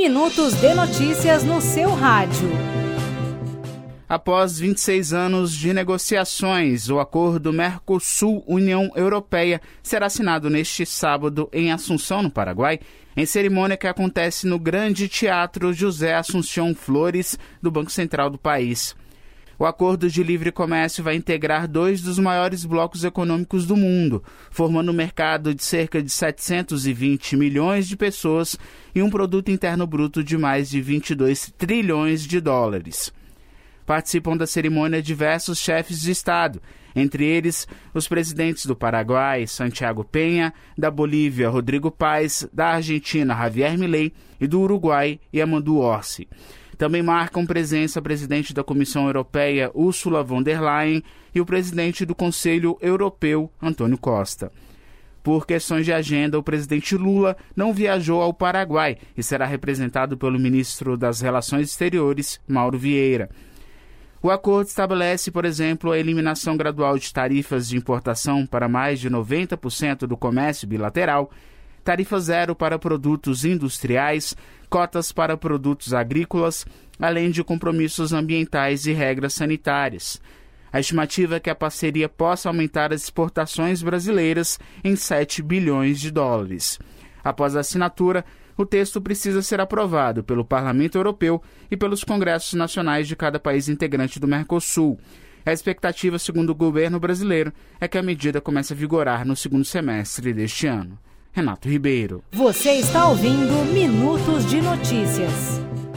minutos de notícias no seu rádio. Após 26 anos de negociações, o acordo Mercosul-União Europeia será assinado neste sábado em Assunção, no Paraguai, em cerimônia que acontece no Grande Teatro José Assunção Flores, do Banco Central do país. O acordo de livre comércio vai integrar dois dos maiores blocos econômicos do mundo, formando um mercado de cerca de 720 milhões de pessoas e um produto interno bruto de mais de 22 trilhões de dólares. Participam da cerimônia diversos chefes de Estado, entre eles os presidentes do Paraguai, Santiago Peña, da Bolívia, Rodrigo Paes, da Argentina, Javier Milei e do Uruguai, Yamandu Orsi. Também marcam presença a presidente da Comissão Europeia, Ursula von der Leyen, e o presidente do Conselho Europeu, Antônio Costa. Por questões de agenda, o presidente Lula não viajou ao Paraguai e será representado pelo ministro das Relações Exteriores, Mauro Vieira. O acordo estabelece, por exemplo, a eliminação gradual de tarifas de importação para mais de 90% do comércio bilateral, tarifa zero para produtos industriais, cotas para produtos agrícolas, além de compromissos ambientais e regras sanitárias. A estimativa é que a parceria possa aumentar as exportações brasileiras em 7 bilhões de dólares. Após a assinatura, o texto precisa ser aprovado pelo Parlamento Europeu e pelos congressos nacionais de cada país integrante do Mercosul. A expectativa, segundo o governo brasileiro, é que a medida comece a vigorar no segundo semestre deste ano. Renato Ribeiro. Você está ouvindo Minutos de Notícias.